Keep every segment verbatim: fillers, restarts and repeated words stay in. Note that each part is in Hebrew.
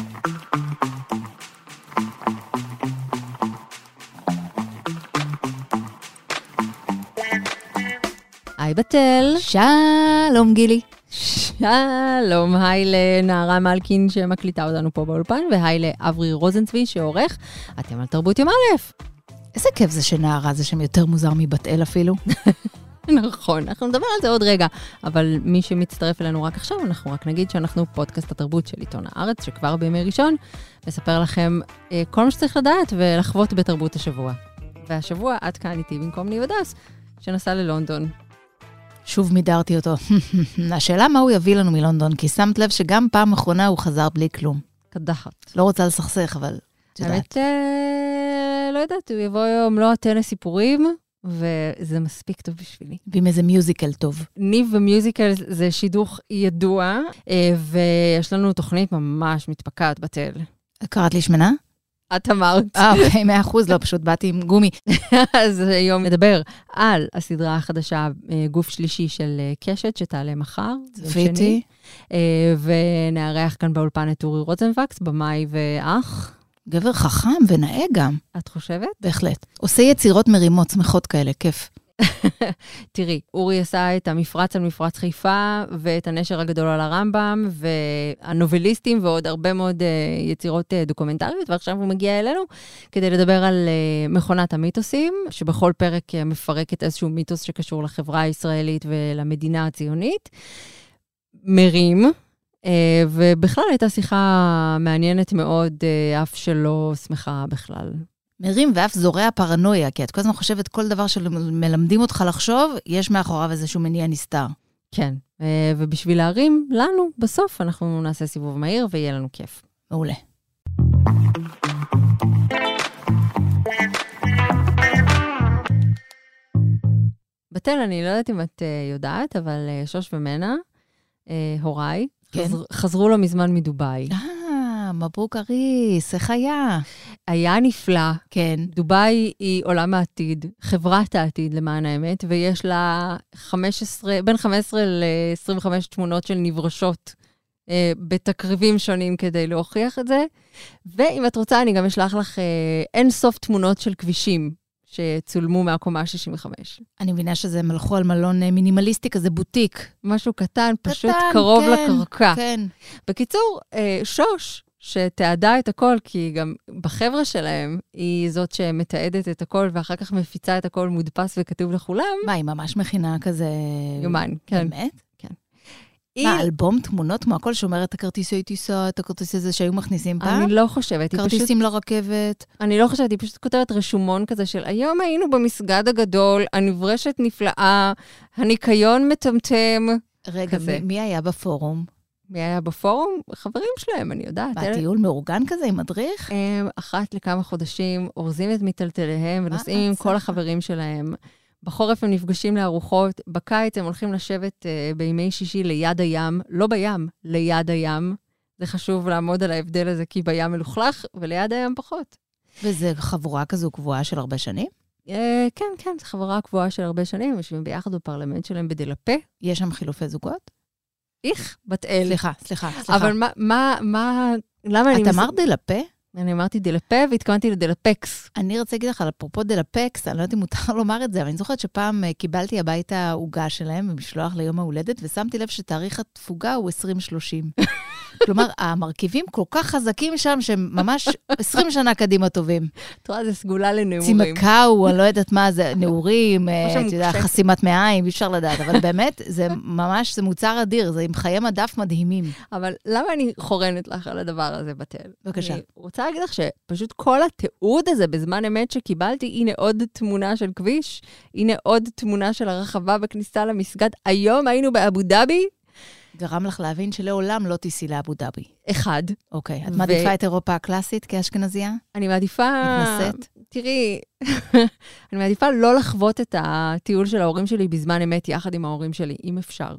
היי בתל. שלום גילי. שלום, היי לנערה מלכין שמקליטה אותנו פה באולפן, והי לאברי רוזנצבי שעורך. אתם על תרבות יום א'. איזה כיף זה שנערה, זה שם יותר מוזר מבתל אפילו. נכון, אנחנו נדבר על זה עוד רגע, אבל מי שמצטרף אלינו רק עכשיו, אנחנו רק נגיד שאנחנו פודקאסט התרבות של עיתון הארץ, שכבר בימי ראשון מספר לכם אה, כל מה שצריך לדעת ולחוות בתרבות השבוע. והשבוע עד כאן איתי במקום ניב הדס, שנסע ללונדון. שוב מידרתי אותו. השאלה מה הוא יביא לנו מלונדון, כי שמת לב שגם פעם אחרונה הוא חזר בלי כלום. קדחת. לא רוצה לסכסך, אבל יודעת. האמת, אה, לא יודעת, הוא יבוא היום לא עטן סיפורים, וזה מספיק טוב בשבילי. ועם איזה מיוזיקל טוב. ניב ומיוזיקל זה שידוך ידוע, ויש לנו תוכנית ממש מתפקעת בתל. קראת לי שמנה? את אמרת. אה, אוקיי, מאה אחוז, לא, פשוט באתי עם גומי. אז היום נדבר על הסדרה החדשה, גוף שלישי של קשת, שתעלה מחר. צפיתי. ונארח כאן באולפן את אורי רוזנבקס, במאי ואח. גבר חכם ונאה גם. את חושבת? בהחלט. עושה יצירות מרימות, שמחות כאלה, כיף. תראי, אורי עשה את המפרץ על מפרץ חיפה, ואת הנשר הגדול על הרמב"ם, והנובליסטים, ועוד הרבה מאוד uh, יצירות uh, דוקומנטריות, ועכשיו הוא מגיע אלינו, כדי לדבר על uh, מכונת המיתוסים, שבכל פרק uh, מפרקת איזשהו מיתוס שקשור לחברה הישראלית ולמדינה הציונית. מרים, uh, ובכלל הייתה שיחה מעניינת מאוד, uh, אף שלא שמחה בכלל. מרים ואף זורע פרנויה, כי את כל הזמן חושבת כל דבר שמלמדים אותך לחשוב, יש מאחוריו איזשהו מניע נסתר. כן, ובשביל להרים לנו, בסוף אנחנו נעשה סיבוב מהיר ויהיה לנו כיף. מעולה. בתל, אני לא יודעת אם את יודעת, אבל שוש ומנה, הוריי, כן. חזר, חזרו לו מזמן מדובאי. מברוק אריס, איך היה? היה נפלא. כן. דובאי היא עולם העתיד, חברת העתיד למען האמת, ויש לה חמש עשרה, בין חמש עשרה ל-עשרים וחמש תמונות של נברשות אה, בתקריבים שונים כדי להוכיח את זה. ואם את רוצה, אני גם אשלח לך אה, אין סוף תמונות של כבישים שצולמו מהקומה שישים וחמש. אני מבינה שזה מלכו על מלון מינימליסטי, כזה בוטיק. משהו קטן, פשוט קטן, קרוב כן, לקרקע. כן. בקיצור, אה, שוש, שתעדה את הכל, כי גם בחברה שלהם היא זאת שמתעדת את הכל, ואחר כך מפיצה את הכל מודפס וכתוב לכולם. מה, היא ממש מכינה כזה... יומן, כן. באמת? כן. מה, היא... אלבום תמונות? כמו הכל שומר את הכרטיסי טיסה, את הכרטיס הזה שהיו מכניסים פעם? אני לא חושבת. כרטיסים פשוט... לרכבת? אני לא חושבת, היא פשוט כותבת רשומון כזה של, היום היינו במסגד הגדול, הנברשת נפלאה, הניקיון מטמטם. רגע, מ- מי היה בפורום? מי היה בפורום? חברים שלהם, אני יודעת. מה, טיול מאורגן כזה עם מדריך? הם אחת לכמה חודשים אורזים את מטלטליהם ונוסעים עם כל החברים שלהם. בחורף הם נפגשים לארוחות, בקיץ הם הולכים לשבת uh, בימי שישי ליד הים, לא בים, ליד הים. זה חשוב לעמוד על ההבדל הזה, כי בים מלוכלך וליד הים פחות. וזה חבורה כזו קבועה של הרבה שנים? Uh, כן, כן, זו חברה קבועה של הרבה שנים, הם יושבים ביחד בפרלמנט שלהם בדלפה. יש שם חילופי זוגות? איך? בת אל. סליחה, סליחה, סליחה. אבל מה, מה, מה, למה אני... את אמרת דלפה? אני אמרתי דלפה והתכוונתי לדלפקס. אני רוצה להגיד לך, על אפרופו דלפקס, אני לא יודעת אם מותר לומר את זה, אבל אני זוכרת שפעם קיבלתי הביתה עוגה שלהם במשלוח ליום ההולדת, ושמתי לב שתאריך התפוגה הוא עשרים שלושים. כלומר, המרכיבים כל כך חזקים שם, שהם ממש עשרים שנה קדימה טובים. תראה, זה סגולה לנעורים. צימקאו, אני לא יודעת מה זה, נעורים, אתה יודע, חסימת מעיים, אי אפשר לדעת, אבל באמת, זה ממש, זה מוצר אדיר, זה עם חיי מדף מדהימים. אבל למה אני חורנת לך על הדבר הזה בתל? בבקשה. אני רוצה להגיד לך שפשוט כל התיעוד הזה בזמן אמת שקיבלתי, הנה עוד תמונה של כביש, הנה עוד תמונה של הרחבה בכניסה למסגד. היום היינו באבו דאבי. גרם לך להבין שלעולם לא תיסי לאבו דאבי. אחד. אוקיי. את מעדיפה את אירופה הקלאסית כאשכנזייה? אני מעדיפה... מתנשאת? תראי, אני מעדיפה לא לחוות את הטיול של ההורים שלי בזמן אמת יחד עם ההורים שלי, אם אפשר.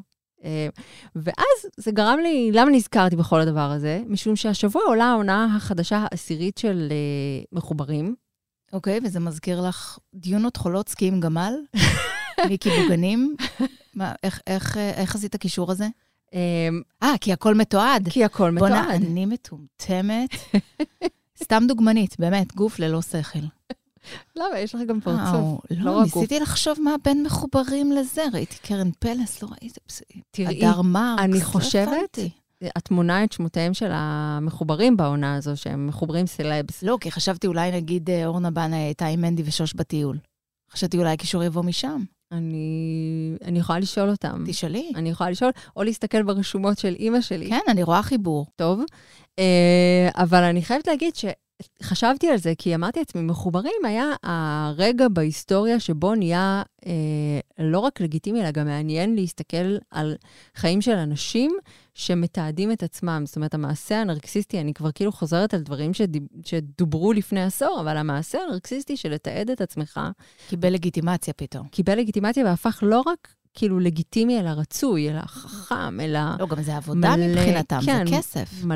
ואז זה גרם לי, למה נזכרתי בכל הדבר הזה? משום שהשבוע עולה העונה החדשה העשירית של מחוברים. אוקיי, וזה מזכיר לך דיונות חולוצקי עם גמל? מיקי בוגנים? מה, איך, איך, איך עשית הקישור הזה? אה, כי הכל מתועד. כי הכל מתועד. בונה, אני מטומטמת. סתם דוגמנית, באמת, גוף ללא שכל. למה? יש לך גם פרצוף. לא, ניסיתי לחשוב מה בין מחוברים לזה. ראיתי קרן פלס, לא ראיתי... תראי, אני חושבת, את מונה את שמותיהם של המחוברים בעונה הזו, שהם מחוברים סלבס. לא, כי חשבתי אולי נגיד אורנה בנה הייתה עם מנדי ושוש בטיול. חשבתי אולי קישור יבוא משם. אני, אני יכולה לשאול אותם. תשאלי. אני יכולה לשאול, או להסתכל ברשומות של אימא שלי. כן, אני רואה חיבור. טוב. אבל אני חייבת להגיד שחשבתי על זה, כי אמרתי לעצמי, מחוברים היה הרגע בהיסטוריה שבו נהיה לא רק לגיטימי, אלא גם מעניין להסתכל על חיים של אנשים שמתעדים את עצמם. זאת אומרת, המעשה הנרקסיסטי, אני כבר כאילו חוזרת על דברים שדוברו לפני עשור, אבל המעשה הנרקסיסטי של לתעד את עצמך... קיבל לגיטימציה פתאום. קיבל לגיטימציה והפך לא רק כאילו לגיטימי, אלא רצוי, אלא חכם, אלא... לא, גם זה עבודה מלא, מבחינתם, כן, זה כסף. מלא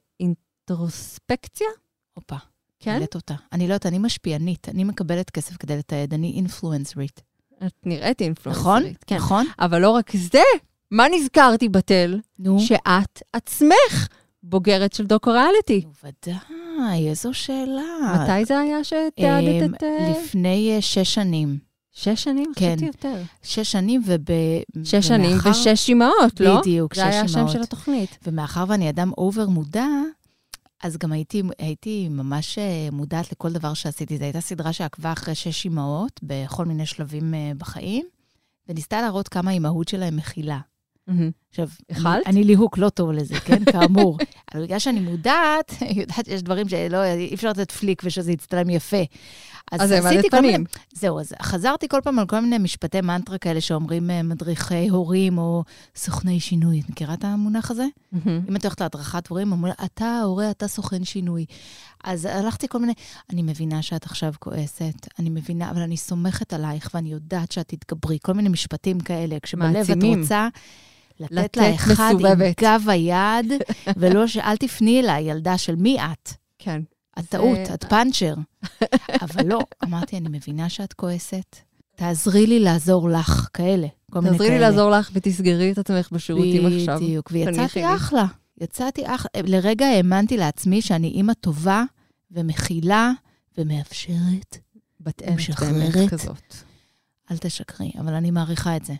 אינטרוספקציה. הופה, כן? מילאת אותה. אני לא יודעת, אני משפיענית, אני מקבלת כסף כדי לתעד, אני אינפלואנסרית. את נראית אינפלואנסרית. נכון? כן. נכון. אבל לא רק זה, מה נזכרתי בתל? נו. שאת עצמך בוגרת של דוקו-ריאליטי. ודאי, איזו שאלה. מתי זה היה שתעדת את... לפני שש שנים. שש שנים? כן. חשבתי יותר. שש שנים וב... שש שנים ושש אימהות, לא? בדיוק, שש אימהות. זה היה השם של התוכנית. ומאחר ואני אדם אובר מודע, אז גם הייתי, הייתי ממש מודעת לכל דבר שעשיתי. זו הייתה סדרה שעקבה אחרי שש אימהות, בכל מיני שלבים בחיים, וניסתה להראות כמה האימהות שלהם מכילה. עכשיו, אכלת? אני ליהוק לא טוב לזה, כן? כאמור. אבל בגלל שאני מודעת, יודעת שיש דברים שלא, אי אפשר לתת פליק ושזה יצטלם יפה. אז זה מעלת פנים. זהו, אז חזרתי כל פעם על כל מיני משפטי מנטרה כאלה שאומרים מדריכי הורים או סוכני שינוי. את מכירה את המונח הזה? אם את הולכת להדרכת הורים, אומרים, אתה הורה, אתה סוכן שינוי. אז הלכתי כל מיני, אני מבינה שאת עכשיו כועסת, אני מבינה, אבל אני סומכת עלייך ואני יודעת שאת תתגברי. כל מיני משפטים כאלה, כשבלב את רוצה לתת לה אחד עם גב היד, ולא שאל תפני אליי, ילדה של מי את? כן. את טעות, את פאנצ'ר. אבל לא, אמרתי, אני מבינה שאת כועסת. תעזרי לי לעזור לך, כאלה. תעזרי לי לעזור לך ותסגרי את עצמך בשירותים עכשיו. בדיוק, ויצאתי אחלה. יצאתי אחלה. לרגע האמנתי לעצמי שאני אימא טובה ומכילה ומאפשרת. בת אמת באמת כזאת. אל תשקרי, אבל אני מעריכה את זה.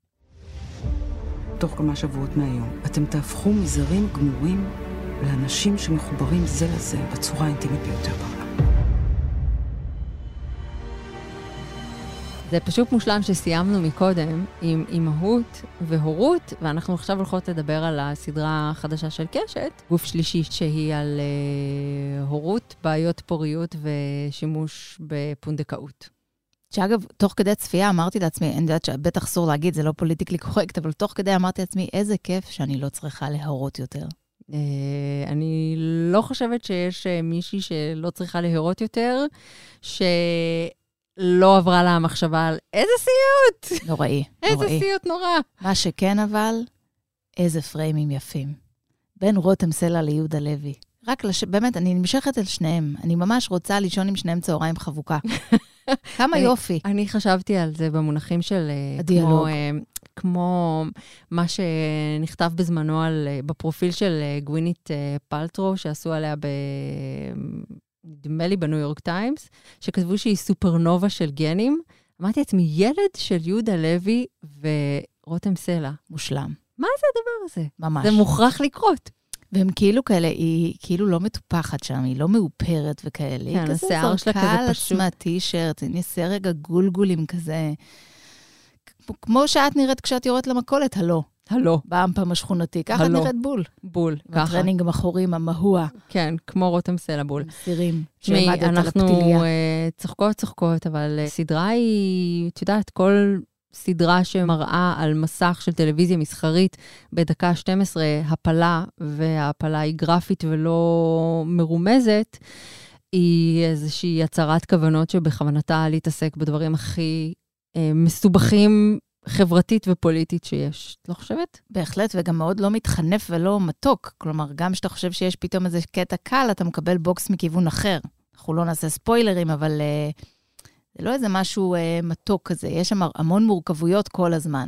תוך כמה שבועות מהיום, אתם תהפכו מזרים גמורים לאנשים שמחוברים זה לזה בצורה האינטימית ביותר בעולם. זה פשוט מושלם שסיימנו מקודם עם אימהות והורות, ואנחנו עכשיו הולכות לדבר על הסדרה החדשה של קשת, גוף שלישי שהיא על uh, הורות, בעיות פוריות ושימוש בפונדקאות. שאגב, תוך כדי צפייה אמרתי לעצמי, אני יודעת שבטח אסור להגיד, זה לא פוליטיקלי קורקט, אבל תוך כדי אמרתי לעצמי, איזה כיף שאני לא צריכה להורות יותר. אני לא חושבת שיש מישהי שלא צריכה להורות יותר, שלא עברה לה המחשבה על איזה סיוט! נוראי, נוראי. איזה סיוט נורא. מה שכן אבל, איזה פריימים יפים. בין רותם סלע ליהודה לוי. רק לש... באמת, אני נמשכת על שניהם. אני ממש רוצה לישון עם שניהם צהריים חבוקה. כמה יופי. אני חשבתי על זה במונחים של... הדיאלוג. כמו מה שנכתב בזמנו על, בפרופיל של גווינית פלטרו, שעשו עליה ב... נדמה לי בניו יורק טיימס, שכתבו שהיא סופרנובה של גנים. אמרתי לעצמי, ילד של יהודה לוי ורותם סלע. מושלם. מה זה הדבר הזה? ממש. זה מוכרח לקרות. והם כאילו כאלה, היא כאילו לא מטופחת שם, היא לא מאופרת וכאלה. כן, השיער שלה כזה פשוט. היא כזה זרקה על עצמה טישרט, היא נעשה רגע גולגולים כזה. כמו שאת נראית כשאת יורדת למכולת, הלא. הלא. באמפם השכונתי, ככה נראית בול. בול, ככה. הטרנינג המחורים, המהוע. כן, כמו רותם סלע בול. סירים, שעמדת על הפתיליה. אנחנו צוחקות, צוחקות, אבל סדרה היא, את יודעת, כל סדרה שמראה על מסך של טלוויזיה מסחרית בדקה שתים עשרה, הפלה, וההפלה היא גרפית ולא מרומזת, היא איזושהי הצהרת כוונות שבכוונתה להתעסק בדברים הכי מסובכים חברתית ופוליטית שיש. את לא חושבת? בהחלט, וגם מאוד לא מתחנף ולא מתוק. כלומר, גם שאתה חושב שיש פתאום איזה קטע קל, אתה מקבל בוקס מכיוון אחר. אנחנו לא נעשה ספוילרים, אבל uh, זה לא איזה משהו uh, מתוק כזה. יש שם המון מורכבויות כל הזמן.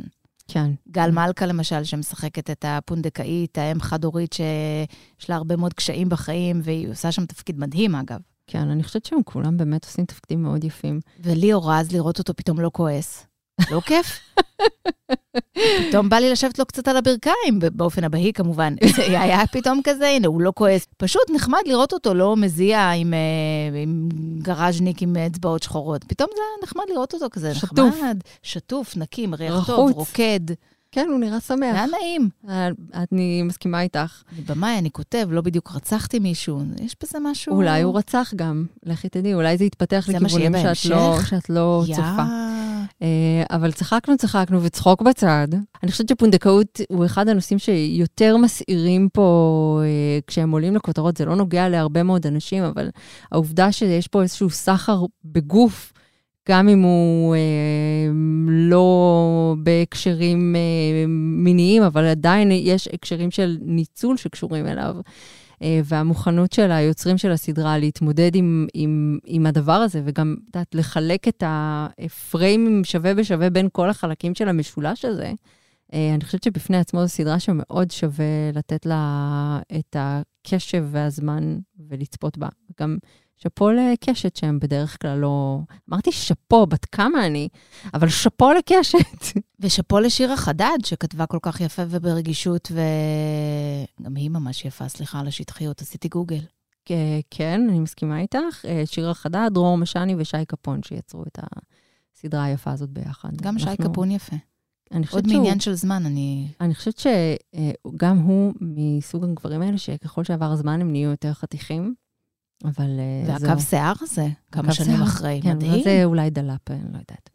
כן. גל מלכה למשל, שמשחקת את הפונדקאית, האם חד-הורית שיש לה הרבה מאוד קשיים בחיים, והיא עושה שם תפקיד מדהים, אגב. כן, אני חושבת שהם כולם באמת עושים תפקידים מאוד יפים. וליאור רז, לראות אותו פתאום לא כועס. לא כיף? פתאום בא לי לשבת לו קצת על הברכיים, באופן הבהי כמובן. זה היה פתאום כזה, הנה, הוא לא כועס. פשוט נחמד לראות אותו, לא מזיע עם, עם גראז'ניק עם אצבעות שחורות. פתאום זה נחמד לראות אותו כזה, שטוף. נחמד, שטוף, נקי, מריח טוב, רוקד. כן, הוא נראה שמח. היה נעים. אני מסכימה איתך. אני במאי, אני כותב, לא בדיוק רצחתי מישהו. יש בזה משהו... אולי הוא רצח גם, לכי תדעי, אולי זה יתפתח לכיוונים שאת לא, שאת לא צופה. אבל צחקנו, צחקנו, וצחוק בצד. אני חושבת שפונדקאות הוא אחד הנושאים שיותר מסעירים פה כשהם עולים לכותרות. זה לא נוגע להרבה מאוד אנשים, אבל העובדה שיש פה איזשהו סחר בגוף, גם אם הוא אה, לא בהקשרים אה, מיניים, אבל עדיין יש הקשרים של ניצול שקשורים אליו, אה, והמוכנות של היוצרים של הסדרה להתמודד עם, עם, עם הדבר הזה, וגם דעת, לחלק את הפריימים שווה בשווה בין כל החלקים של המשולש הזה. אה, אני חושבת שבפני עצמו זו סדרה שמאוד שווה לתת לה את הקשב והזמן ולצפות בה. גם שפו לקשת שהם בדרך כלל לא... אמרתי שפו, בת כמה אני, אבל שפו לקשת. ושפו לשירה חדד, שכתבה כל כך יפה וברגישות, וגם היא ממש יפה, סליחה על השטחיות, עשיתי גוגל. כן, אני מסכימה איתך. שירה חדד, דרור משני ושי קפון, שיצרו את הסדרה היפה הזאת ביחד. גם שי קפון יפה. עוד שהוא... מעניין של זמן, אני... אני חושבת שגם הוא מסוג הגברים האלה, שככל שעבר הזמן הם נהיו יותר חתיכים, אבל... והקו שיער הזה, כמה שנים אחרי, מדהים. כן, זה אולי דלאפ, אני לא יודעת.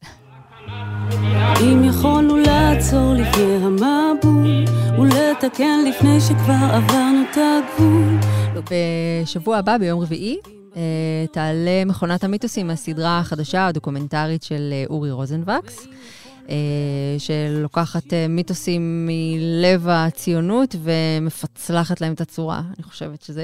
אם יכולנו לעצור לפני המבול, ולתקן לפני שכבר עברנו את הגבול. בשבוע הבא, ביום רביעי, תעלה מכונת המיתוסים, הסדרה החדשה, הדוקומנטרית של אורי רוזנבקס, שלוקחת מיתוסים מלב הציונות ומפצלחת להם את הצורה. אני חושבת שזה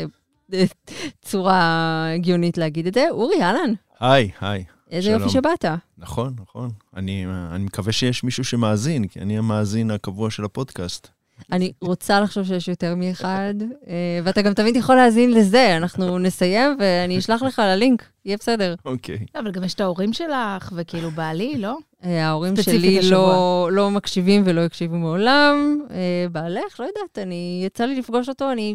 צורה הגיונית להגיד את זה. אורי, אהלן. היי, היי. איזה יופי שבאת. נכון, נכון. אני, אני מקווה שיש מישהו שמאזין, כי אני המאזין הקבוע של הפודקאסט. אני רוצה לחשוב שיש יותר מאחד, ואתה גם תמיד יכול להאזין לזה. אנחנו נסיים ואני אשלח לך ללינק, יהיה בסדר. אוקיי. אבל גם יש את ההורים שלך, וכאילו בעלי, לא? ההורים שלי לא, לא מקשיבים ולא יקשיבו מעולם. בעלך, לא יודעת, אני יצא לי לפגוש אותו, אני...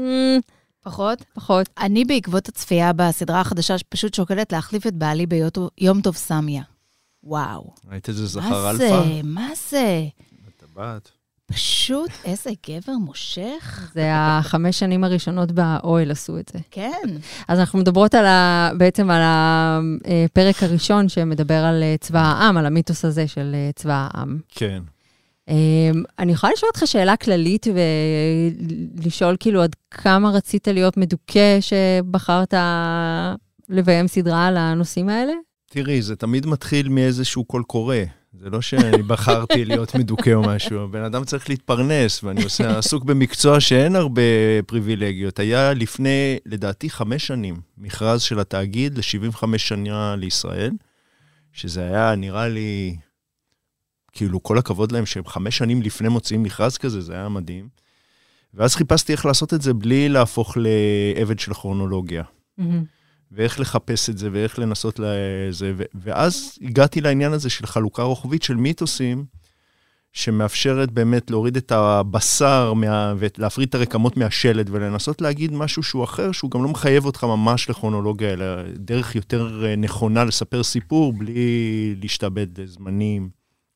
פחות? פחות. אני בעקבות הצפייה בסדרה החדשה, שפשוט שוקלת להחליף את בעלי ביום טוב סמיה. וואו. ראית איזה זכר אלפא? מה זה? מה זה? בטבעת. פשוט איזה גבר מושך. זה החמש שנים הראשונות באוהל עשו את זה. כן. אז אנחנו מדברות על ה, בעצם על הפרק הראשון שמדבר על צבא העם, על המיתוס הזה של צבא העם. כן. אני יכולה לשאול אותך שאלה כללית ולשאול כאילו עד כמה רצית להיות מדוכא שבחרת לביים סדרה על הנושאים האלה? תראי, זה תמיד מתחיל מאיזשהו קול קורא. זה לא שאני בחרתי להיות מדוכא או משהו. הבן אדם צריך להתפרנס, ואני עושה, עסוק במקצוע שאין הרבה פריבילגיות. היה לפני, לדעתי, חמש שנים, מכרז של התאגיד ל-שבעים וחמש שנה לישראל, שזה היה, נראה לי, כאילו, כל הכבוד להם שהם חמש שנים לפני מוציאים מכרז כזה, זה היה מדהים. ואז חיפשתי איך לעשות את זה בלי להפוך לעבד של כרונולוגיה. Mm-hmm. ואיך לחפש את זה, ואיך לנסות לזה, ו- ואז הגעתי לעניין הזה של חלוקה רוחבית של מיתוסים, שמאפשרת באמת להוריד את הבשר, מה, ולהפריד את הרקמות מהשלד, ולנסות להגיד משהו שהוא אחר, שהוא גם לא מחייב אותך ממש לכרונולוגיה, אלא דרך יותר נכונה לספר סיפור, בלי להשתעבד לזמנים,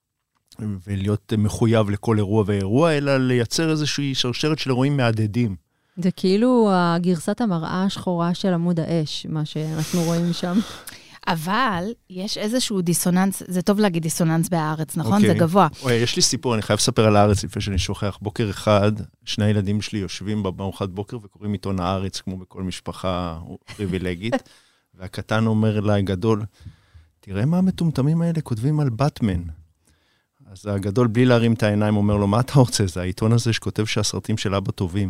ולהיות מחויב לכל אירוע ואירוע, אלא לייצר איזושהי שרשרת של אירועים מעדדים. זה כאילו הגרסת המראה השחורה של עמוד האש, מה שאנחנו רואים שם. אבל יש איזשהו דיסוננס, זה טוב להגיד דיסוננס בהארץ, נכון? Okay. זה גבוה. אוי, יש לי סיפור, אני חייב לספר על הארץ לפני שאני שוכח. בוקר אחד, שני הילדים שלי יושבים בארוחת בוקר וקוראים עיתון הארץ, כמו בכל משפחה פריבילגית, והקטן אומר לה, גדול, תראה מה המטומטמים האלה כותבים על באטמן. אז הגדול, בלי להרים את העיניים, אומר לו, מה אתה רוצה? זה העיתון הזה שכותב שהסרטים של אבא טובים.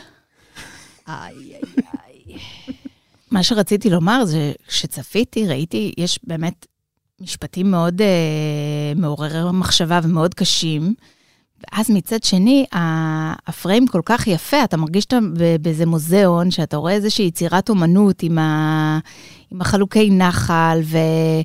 איי, איי, איי. מה שרציתי לומר זה שצפיתי, ראיתי, יש באמת משפטים מאוד אה, מעוררי מחשבה ומאוד קשים, ואז מצד שני, הפריים כל כך יפה, אתה מרגיש שאתה באיזה מוזיאון, שאתה רואה איזושהי יצירת אומנות עם, ה, עם החלוקי נחל ו,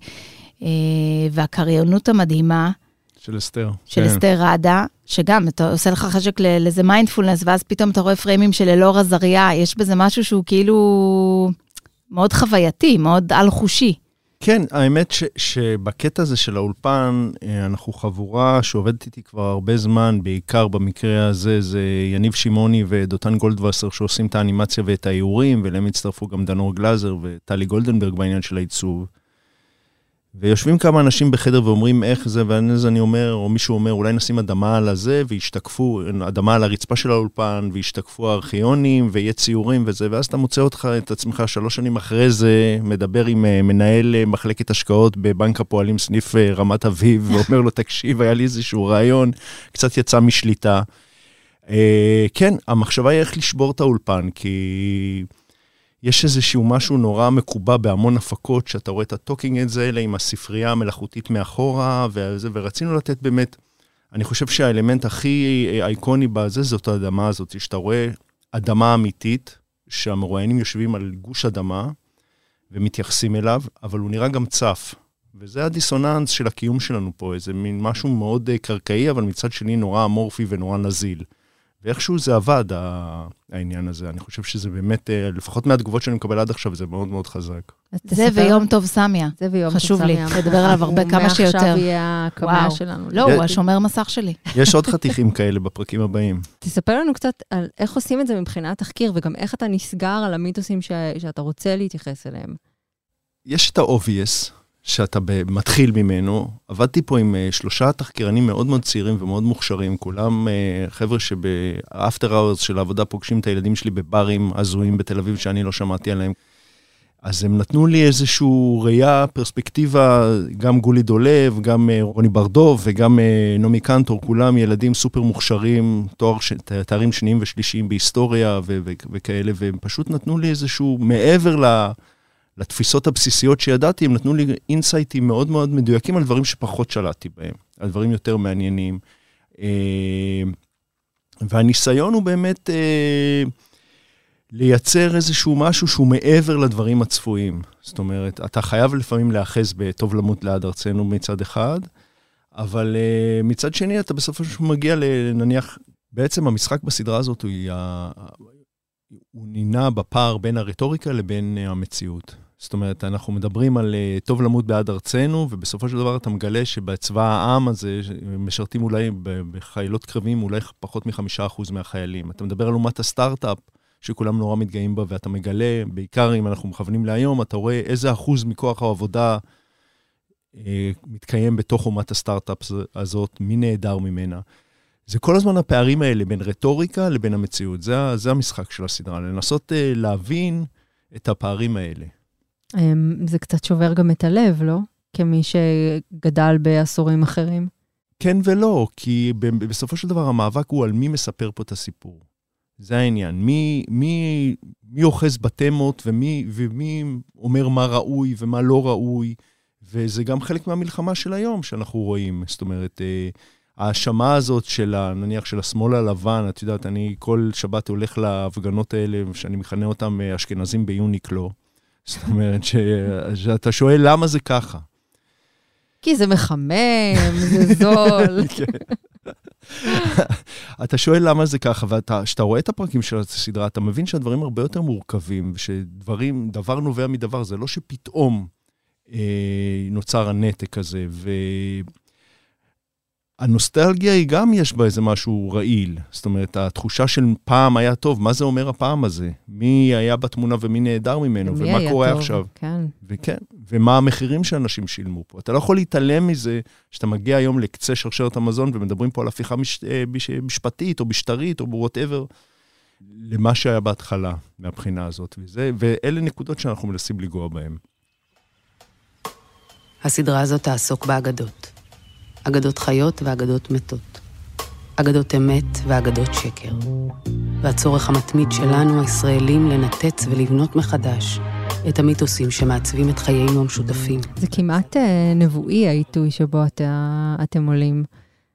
והקריינות המדהימה. של אסתר. של אסתר רדה, שגם אתה עושה לך חשק לאיזה מיינדפולנס, ואז פתאום אתה רואה פריימים של אלאור עזריה, יש בזה משהו שהוא כאילו מאוד חווייתי, מאוד על-חושי. כן, האמת ש, שבקטע הזה של האולפן, אנחנו חבורה שעובדת איתי כבר הרבה זמן, בעיקר במקרה הזה, זה יניב שימוני ודותן גולדווסר, שעושים את האנימציה ואת האיורים, ולהם הצטרפו גם דנור גלזר וטלי גולדנברג בעניין של העיצוב. ויושבים כמה אנשים בחדר ואומרים איך זה, ואז אני אומר, או מישהו אומר, אולי נשים אדמה על הזה, וישתקפו, אדמה על הרצפה של האולפן, וישתקפו הארכיונים, ויהיה ציורים וזה, ואז אתה מוצא אותך, את עצמך שלוש שנים אחרי זה, מדבר עם מנהל מחלקת השקעות בבנק הפועלים, סניף רמת אביב, ואומר לו, תקשיב, היה לי איזשהו רעיון, קצת יצא משליטה. כן, המחשבה היא איך לשבור את האולפן, כי יש איזשהו משהו נורא מקובע בהמון הפקות, שאתה רואה את הטוקינג את זה, אלה עם הספרייה המלאכותית מאחורה, וזה, ורצינו לתת באמת, אני חושב שהאלמנט הכי אייקוני בזה, זאת האדמה הזאת, שאתה רואה אדמה אמיתית, שהמרואיינים יושבים על גוש אדמה, ומתייחסים אליו, אבל הוא נראה גם צף. וזה הדיסוננס של הקיום שלנו פה, איזה מין משהו מאוד קרקעי, אבל מצד שני נורא אמורפי ונורא נזיל. ואיכשהו זה עבד, העניין הזה. אני חושב שזה באמת, לפחות מהתגובות שאני מקבל עד עכשיו, זה מאוד מאוד חזק. זה ויום טוב סמיה. זה ויום טוב סמיה. חשוב לי, לדבר עליו הרבה כמה שיותר. מעכשיו יהיה הקמה שלנו. לא, הוא השומר מסך שלי. יש עוד חתיכים כאלה בפרקים הבאים. תספר לנו קצת על איך עושים את זה מבחינת תחקיר, וגם איך אתה נסגר על המיתוסים שאתה רוצה להתייחס אליהם. יש את ה-obvious, שאתה מתחיל ממנו. עבדתי פה עם שלושה תחקירנים מאוד מאוד צעירים ומאוד מוכשרים, כולם חבר'ה שבאפטר אאורס של העבודה פוגשים את הילדים שלי בברים הזויים בתל אביב שאני לא שמעתי עליהם. אז הם נתנו לי איזשהו ראייה, פרספקטיבה, גם גולי דולב, גם רוני ברדוב וגם נומי קנטור, כולם ילדים סופר מוכשרים, תואר, תארים שניים ושלישיים בהיסטוריה ו- ו- וכאלה, והם פשוט נתנו לי איזשהו מעבר ל... לתפיסות הבסיסיות שידעתי, הם נתנו לי אינסייטים מאוד מאוד מדויקים על דברים שפחות שלטתי בהם, על דברים יותר מעניינים. והניסיון הוא באמת לייצר איזשהו משהו שהוא מעבר לדברים הצפויים. זאת אומרת, אתה חייב לפעמים לאחז בטוב למות ליד ארצנו מצד אחד, אבל מצד שני אתה בסופו של דבר מגיע לנניח, בעצם המשחק בסדרה הזאת הוא, הוא נינה בפער בין הרטוריקה לבין המציאות. זאת אומרת, אנחנו מדברים על טוב למות בעד ארצנו, ובסופו של דבר אתה מגלה שבצבא העם הזה משרתים אולי בחיילות קרבים, אולי פחות מחמישה אחוז מהחיילים. אתה מדבר על אומת הסטארט-אפ, שכולם נורא מתגאים בה, ואתה מגלה, בעיקר אם אנחנו מכוונים להיום, אתה רואה איזה אחוז מכוח העבודה אה, מתקיים בתוך אומת הסטארט-אפ הזאת, מי נהדר ממנה. זה כל הזמן הפערים האלה בין רטוריקה לבין המציאות. זה, זה המשחק של הסדרה, לנסות אה, להבין את הפערים האלה. זה קצת שובר גם את הלב, לא? כמי שגדל בעשורים אחרים. כן ולא, כי בסופו של דבר המאבק הוא על מי מספר פה את הסיפור. זה העניין. מי, מי, מי אוחז בתמות ומי, ומי אומר מה ראוי ומה לא ראוי, וזה גם חלק מהמלחמה של היום שאנחנו רואים. זאת אומרת, ההאשמה הזאת של, נניח, של השמאל הלבן, את יודעת, אני כל שבת הולך להפגנות האלה, שאני מכנה אותם אשכנזים ביוניקלו. זאת אומרת, שאתה שואל למה זה ככה. כי זה מחמם, זה זול. אתה שואל למה זה ככה, וכשאתה רואה את הפרקים של הסדרה, אתה מבין שהדברים הרבה יותר מורכבים, ושדברים, דבר נובע מדבר, זה לא שפתאום אה, נוצר הנתק הזה, והנוסטלגיה היא גם יש בה איזה משהו רעיל, זאת אומרת, התחושה של פעם היה טוב, מה זה אומר הפעם הזה? מי היה בתמונה ומי נהדר ממנו, ומה קורה עכשיו? כן. וכן, ומה המחירים שאנשים שילמו פה. אתה לא יכול להתעלם מזה, שאתה מגיע היום לקצה שרשרת המזון, ומדברים פה על הפיכה מש... משפטית, או משטרית, או whatever, למה שהיה בהתחלה, מהבחינה הזאת. וזה, ואלה נקודות שאנחנו מנסים לגוע בהן. הסדרה הזאת תעסוק באגדות. אגדות חיות ואגדות מתות. אגדות אמת ואגדות שקר. והצורך המתמיד שלנו, הישראלים, לנתץ ולבנות מחדש את המיתוסים שמעצבים את חיינו המשותפים. זה כמעט נבואי העיתוי שבו את, אתם עולים.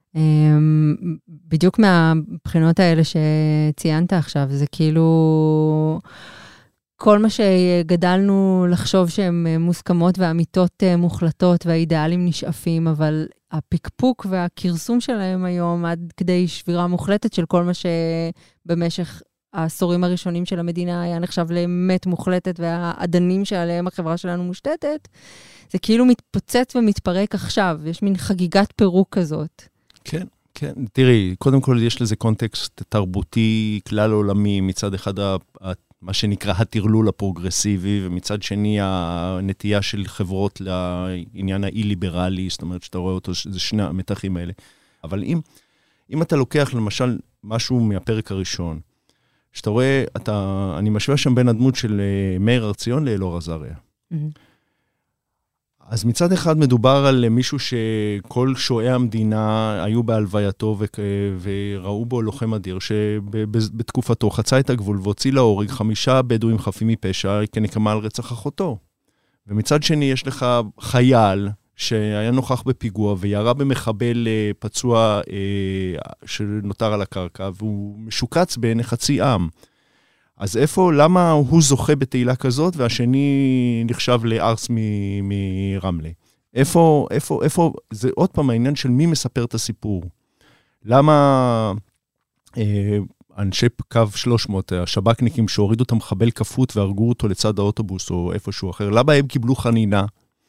בדיוק מהבחינות האלה שציינת עכשיו, זה כאילו כל מה שגדלנו לחשוב שהן מוסכמות והאמיתות מוחלטות והאידיאלים נשאפים, אבל הפקפוק והכרסום שלהם היום עד כדי שבירה מוחלטת של כל מה שבמשך העשורים הראשונים של המדינה היה נחשב לאמת מוחלטת, והעדנים שעליהם החברה שלנו מושתתת, זה כאילו מתפוצץ ומתפרק עכשיו, יש מין חגיגת פירוק כזאת. כן, כן. תראי, קודם כל יש לזה קונטקסט תרבותי כלל עולמי, מצד אחד מה שנקרא הטרלול הפרוגרסיבי, ומצד שני הנטייה של חברות לעניין האי-ליברלי, זאת אומרת שאתה רואה אותו, זה שני המתחים האלה. אבל אם, אם אתה לוקח למשל משהו מהפרק הראשון, שאתה רואה, אתה, אני משווה שם בין הדמות של מאיר הרציון לאלאור עזריה. Mm-hmm. אז מצד אחד מדובר על מישהו שכל שועי המדינה היו בהלווייתו וראו בו לוחם אדיר, שבתקופתו חצה את הגבול והוציא להורג חמישה בדואים חפים מפשע כנקמה על רצח אחותו. ומצד שני יש לך חייל שהיה נוכח בפיגוע וירה במחבל פצוע שנותר על הקרקע, והוא משוקץ בעיני חצי עם. אז איפה, למה הוא זוכה בתהילה כזאת, והשני נחשב לארס מ- מרמלה? איפה, איפה, איפה, זה עוד פעם העניין של מי מספר את הסיפור. למה אה, אנשי קו שלוש מאות, השב"כניקים שהורידו את המחבל כפות והרגו אותו לצד האוטובוס או איפשהו אחר, למה הם קיבלו חנינה?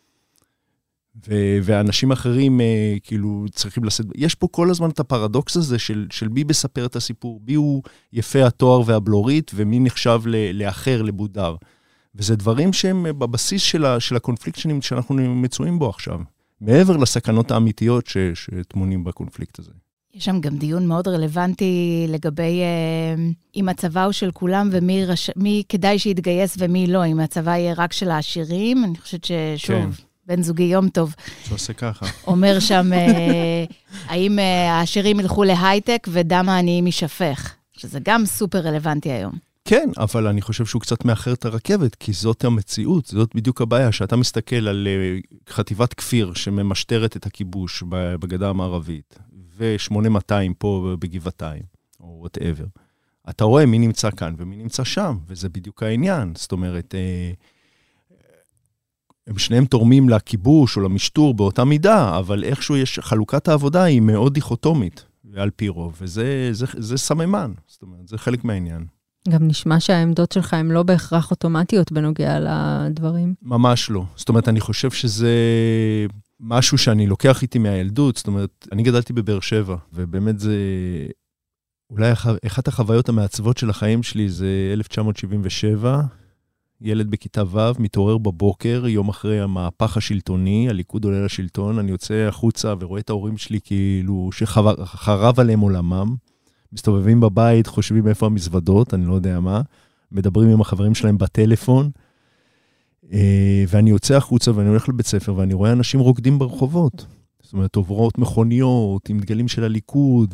ו- ואנשים אחרים אה, כאילו צריכים לשאת, יש פה כל הזמן את הפרדוקס הזה של, של מי מספר את הסיפור, מי הוא יפה התואר והבלורית, ומי נחשב ל- לאחר, לבודר. וזה דברים שהם בבסיס של, ה- של הקונפליקט שאנחנו מצויים בו עכשיו, מעבר לסכנות האמיתיות ש- שתמונים בקונפליקט הזה. יש שם גם דיון מאוד רלוונטי לגבי אה, אם הצבא הוא של כולם, ומי רש... מי כדאי שיתגייס ומי לא, אם הצבא יהיה רק של העשירים, אני חושבת ששוב... כן. בן זוגי יום טוב. שעושה ככה. אומר שם, האם העשירים ילכו להייטק ודם העניים יישפך, שזה גם סופר רלוונטי היום. כן, אבל אני חושב שהוא קצת מאחר את הרכבת, כי זאת המציאות, זאת בדיוק הבעיה, שאתה מסתכל על חטיבת כפיר שממשטרת את הכיבוש בגדה המערבית, ו-שמונה מאתיים פה בגבעתיים, או whatever. אתה רואה מי נמצא כאן ומי נמצא שם, וזה בדיוק העניין. זאת אומרת, הם שניהם תורמים לכיבוש או למשטור באותה מידה, אבל איכשהו יש, חלוקת העבודה היא מאוד דיכוטומית, ועל פי רוב, וזה זה, זה סממן, זאת אומרת, זה חלק מהעניין. גם נשמע שהעמדות שלך הן לא בהכרח אוטומטיות בנוגע לדברים. ממש לא. זאת אומרת, אני חושב שזה משהו שאני לוקח איתי מהילדות, זאת אומרת, אני גדלתי בבאר שבע, ובאמת זה, אולי אחת החוויות המעצבות של החיים שלי זה אלף תשע מאות שבעים ושבע, ילד בכיתה ו', מתעורר בבוקר, יום אחרי המהפך השלטוני, הליכוד עולה לשלטון, אני יוצא החוצה ורואה את ההורים שלי כאילו שחרב עליהם עולמם, מסתובבים בבית, חושבים איפה המזוודות, אני לא יודע מה, מדברים עם החברים שלהם בטלפון, ואני יוצא החוצה ואני הולך לבית ספר, ואני רואה אנשים רוקדים ברחובות, זאת אומרת, עוברות מכוניות עם דגלים של הליכוד,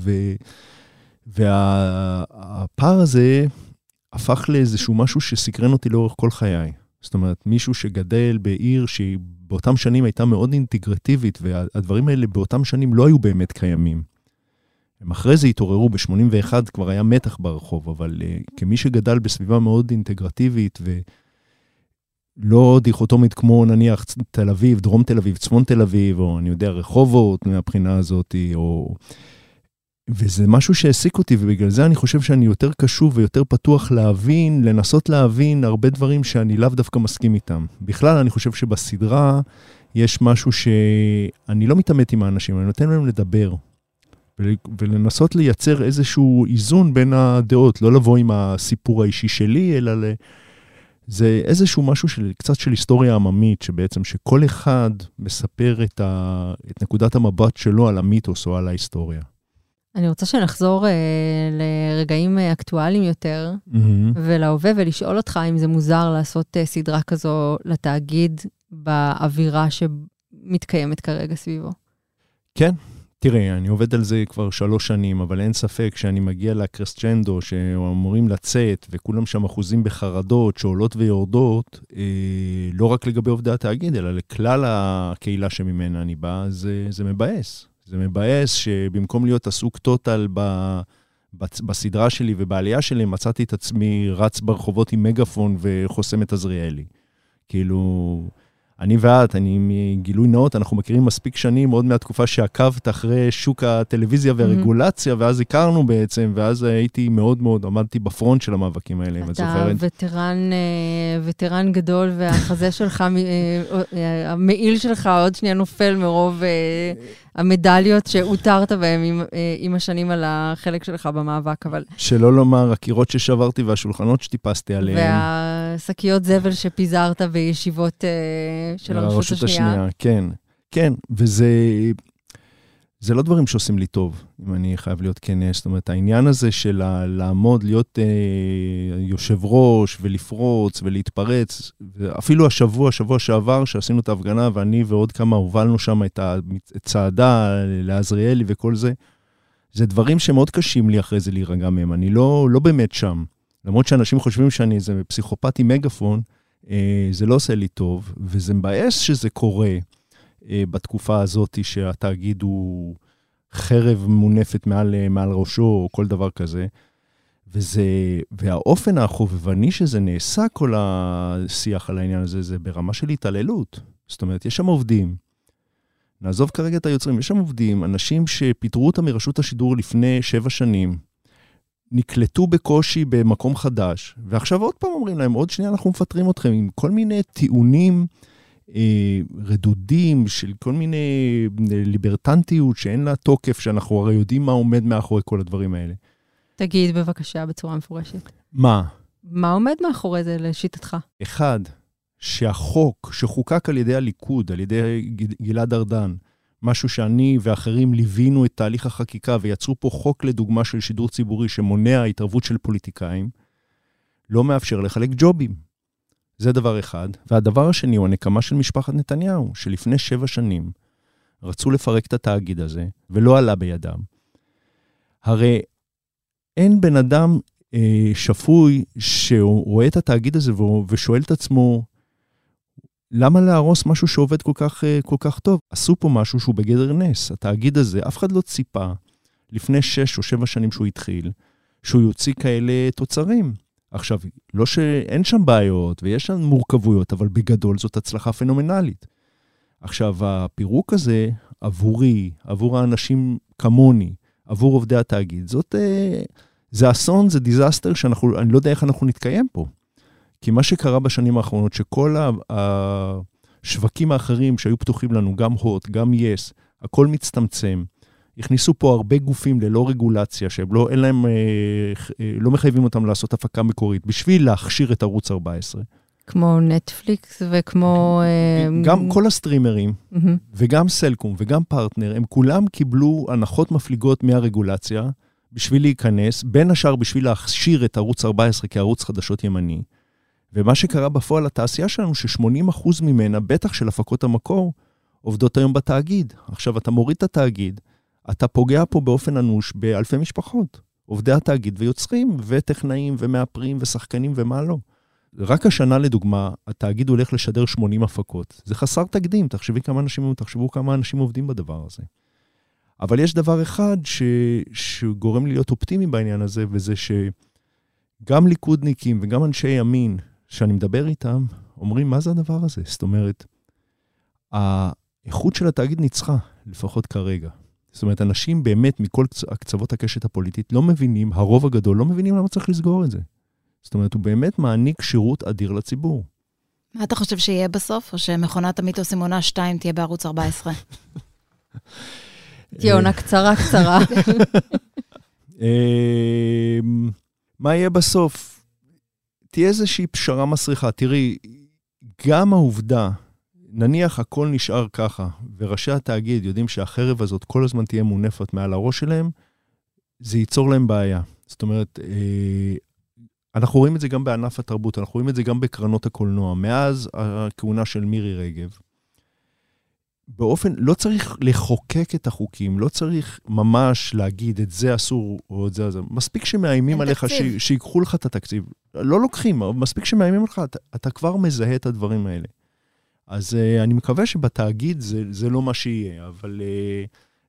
והפער הזה הפך לאיזשהו משהו שסקרן אותי לאורך כל חיי. זאת אומרת, מישהו שגדל בעיר שהיא באותם שנים הייתה מאוד אינטגרטיבית, והדברים האלה באותם שנים לא היו באמת קיימים. הם אחרי זה התעוררו, ב-שמונים ואחת כבר היה מתח ברחוב, אבל uh, כמי שגדל בסביבה מאוד אינטגרטיבית, ולא דיכוטומית כמו נניח תל אביב, דרום תל אביב, צפון תל אביב, או אני יודע, רחובות מהבחינה הזאת, או... וזה משהו שהעסיק אותי, ובגלל זה אני חושב שאני יותר קשוב ויותר פתוח להבין, לנסות להבין הרבה דברים שאני לאו דווקא מסכים איתם. בכלל, אני חושב שבסדרה יש משהו שאני לא מתאמת עם האנשים, אני נותן להם לדבר, ולנסות לייצר איזשהו איזון בין הדעות, לא לבוא עם הסיפור האישי שלי, אלא זה איזשהו משהו של, קצת של היסטוריה עממית, שבעצם שכל אחד מספר את, ה, את נקודת המבט שלו על המיתוס או על ההיסטוריה. אני רוצה שנחזור אה, לרגעים אקטואליים יותר, mm-hmm. ולהווה ולשאול אותך אם זה מוזר לעשות אה, סדרה כזו לתאגיד באווירה שמתקיימת כרגע סביבו. כן, תראה, אני עובד על זה כבר שלוש שנים, אבל אין ספק שאני מגיע לקרסצ'נדו, שאמורים לצאת, וכולם שם אחוזים בחרדות, שעולות ויורדות, אה, לא רק לגבי עובדי התאגיד, אלא לכלל הקהילה שממנה אני בא, זה, זה מבאס. זה מבאס שבמקום להיות עסוק טוטל ב... בסדרה שלי ובעלייה שלי, מצאתי את עצמי רץ ברחובות עם מגפון וחוסם את עזריאלי. כאילו, אני ואת, אני מגילוי נאות, אנחנו מכירים מספיק שנים, עוד מהתקופה שעקבת אחרי שוק הטלוויזיה והרגולציה, ואז הכרנו בעצם, ואז הייתי מאוד מאוד, עמדתי בפרונט של המאבקים האלה, אם את זוכרת. אתה וטרן, וטרן גדול, והחזה שלך, המעיל שלך עוד שנייה נופל מרוב המדליות שהותרת בהם עם, עם השנים על החלק שלך במאבק, אבל... שלא לומר, הקירות ששברתי והשולחנות שטיפסתי עליהם. והשקיות זבל שפיזרת בישיבות של הרשות השנייה. השנייה. כן, כן, וזה זה לא דברים שעושים לי טוב, אם אני חייב להיות כן, זאת אומרת, העניין הזה של לעמוד, להיות אה, יושב ראש ולפרוץ ולהתפרץ, אפילו השבוע, השבוע שעבר, שעשינו את ההפגנה, ואני ועוד כמה הובלנו שם את הצעדה לעזריאלי וכל זה, זה דברים שמאוד קשים לי אחרי זה להירגע מהם, אני לא, לא באמת שם. למרות שאנשים חושבים שאני איזה פסיכופת עם מגפון, אה, זה לא עושה לי טוב, וזה מבאס שזה קורה, בתקופה הזאת שהתאגיד הוא חרב מונפת מעל, מעל ראשו או כל דבר כזה, וזה, והאופן החובבני שזה נעשה כל השיח על העניין הזה, זה ברמה של התעללות. זאת אומרת, יש שם עובדים, נעזוב כרגע את היוצרים, יש שם עובדים, אנשים שפיתרו אותם מרשות השידור לפני שבע שנים, נקלטו בקושי במקום חדש, ועכשיו עוד פעם אומרים להם, עוד שנייה אנחנו מפטרים אתכם, עם כל מיני טיעונים, רדודים של כל מיני ליברטנטיות שאין לה תוקף, שאנחנו הרי יודעים מה עומד מאחורי כל הדברים האלה. תגיד בבקשה בצורה מפורשת. מה? מה עומד מאחורי זה לשיטתך? אחד, שהחוק שחוקק על ידי הליכוד, על ידי גלעד ארדן, משהו שאני ואחרים ליווינו את תהליך החקיקה ויצרו פה חוק לדוגמה של שידור ציבורי שמונע התערבות של פוליטיקאים, לא מאפשר לחלק ג'ובים. זה דבר אחד. והדבר השני הוא הנקמה של משפחת נתניהו, שלפני שבע שנים רצו לפרק את התאגיד הזה, ולא עלה בידם. הרי אין בן אדם אה, שפוי שרואה את התאגיד הזה ושואל את עצמו, למה להרוס משהו שעובד כל כך, אה, כל כך טוב? עשו פה משהו שהוא בגדר נס. התאגיד הזה, אף אחד לא ציפה, לפני שש או שבע שנים שהוא התחיל, שהוא יוציא כאלה תוצרים. עכשיו, לא שאין שם בעיות ויש שם מורכבויות, אבל בגדול זאת הצלחה פנומנלית. עכשיו, הפירוק הזה עבורי, עבור האנשים כמוני, עבור עובדי התאגיד, זאת, זה אסון, זה דיזסטר שאנחנו, אני לא יודע איך אנחנו נתקיים פה. כי מה שקרה בשנים האחרונות, שכל השווקים האחרים שהיו פתוחים לנו, גם הוט, גם יס, הכל מצטמצם, הכניסו פה הרבה גופים ללא רגולציה, שהם לא, אין להם, לא מחייבים אותם לעשות הפקה מקורית, בשביל להכשיר את ערוץ ארבע עשרה. כמו נטפליקס וכמו... גם כל הסטרימרים, וגם סלקום וגם פרטנר, הם כולם קיבלו הנחות מפליגות מהרגולציה, בשביל להיכנס, בין השאר בשביל להכשיר את ערוץ ארבע עשרה כערוץ חדשות ימני, ומה שקרה בפועל לתעשייה שלנו, ש-שמונים אחוז ממנה, בטח של הפקות המקור, עובדות היום בתאגיד. עכשיו, אתה מוריד את התאגיד, אתה פוגע פה באופן אנוש באלפי משפחות, עובדי התאגיד ויוצרים וטכנאים ומאפרים ושחקנים ומה לא. רק השנה לדוגמה, התאגיד הולך לשדר שמונים הפקות. זה חסר תקדים, תחשבי כמה אנשים, תחשבו כמה אנשים עובדים בדבר הזה. אבל יש דבר אחד ש... שגורם לי להיות אופטימי בעניין הזה, וזה שגם ליכודניקים וגם אנשי ימין, שאני מדבר איתם, אומרים, מה זה הדבר הזה? זאת אומרת, האיכות של התאגיד ניצחה, לפחות כרגע. זאת אומרת, אנשים באמת מכל הקצוות הקשת הפוליטית לא מבינים, הרוב הגדול לא מבינים למה צריך לסגור את זה. זאת אומרת, הוא באמת מעניק שירות אדיר לציבור. מה אתה חושב שיהיה בסוף? או שמכונת המיתוסים עונה שתיים תהיה בערוץ ארבע עשרה? תהיה עונה קצרה קצרה. מה יהיה בסוף? תהיה איזושהי פשרה מסריחה. תראי, גם העובדה, נניח הכל נשאר ככה, וראשי התאגיד יודעים שהחרב הזאת כל הזמן תהיה מונפת מעל הראש שלהם, זה ייצור להם בעיה. זאת אומרת, אנחנו רואים את זה גם בענף התרבות, אנחנו רואים את זה גם בקרנות הקולנוע, מאז הכהונה של מירי רגב. באופן, לא צריך לחוקק את החוקים, לא צריך ממש להגיד את זה אסור או את זה אסור. מספיק שמאיימים עליך ש, שיקחו לך את התקציב. לא לוקחים, מספיק שמאיימים עליך, אתה, אתה כבר מזהה את הדברים האלה. אז uh, אני מקווה שבתאגיד זה, זה לא מה שיהיה, אבל uh,